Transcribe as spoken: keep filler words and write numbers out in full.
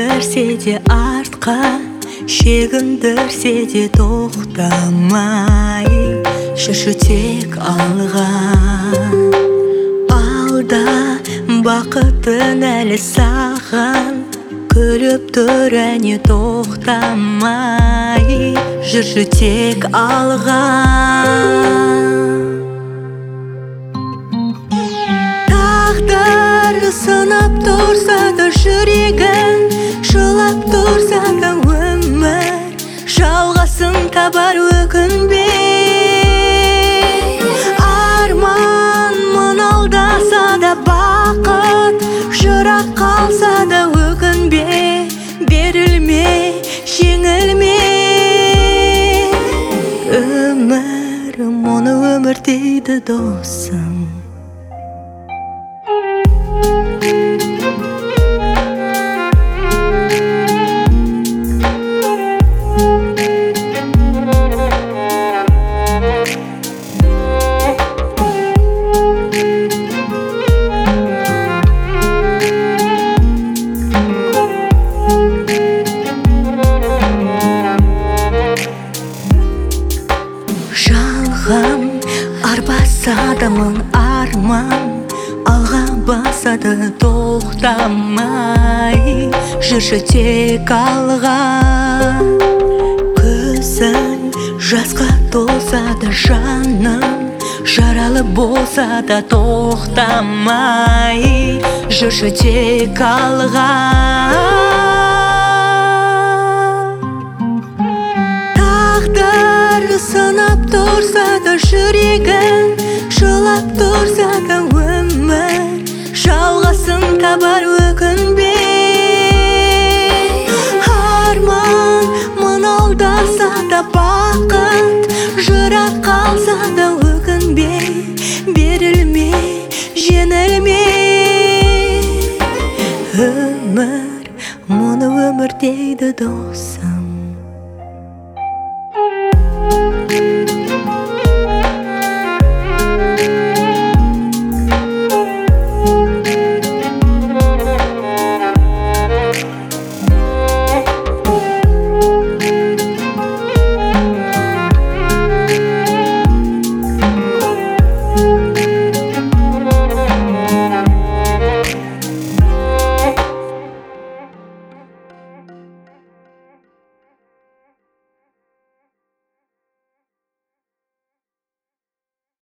шегіндірсе де артқа, шегіндірсе де тоқтамай жүрші тек алға. Алда бақытың әлі саған, күліп тұр әне тоқтамай жүрші тек алға. Тағдыр сынап тұрса да жүрегін, жылап тұрса да өмір жалғасын табар өкінбе. Арман мұң алдаса да бақыт жырақ қалса да өкінбе. Берілме, жеңілме, өмір мұны өмір дейді досым. Арбаса да мың арман, алға баса да тоқтамай жүрші тек алға. Көзің жасқа толса да жаның, жаралы болса да тоқтамай жүрші тек алға. Тағдыр сынап тұрса да жүрегін, жылап тұрса да өмір жалғасын табар өкінбе. Арман мұң алдаса да бақыт жырақ қалса да өкінбе. Берілме, жеңілме, өмір мұны өмір дейді досым.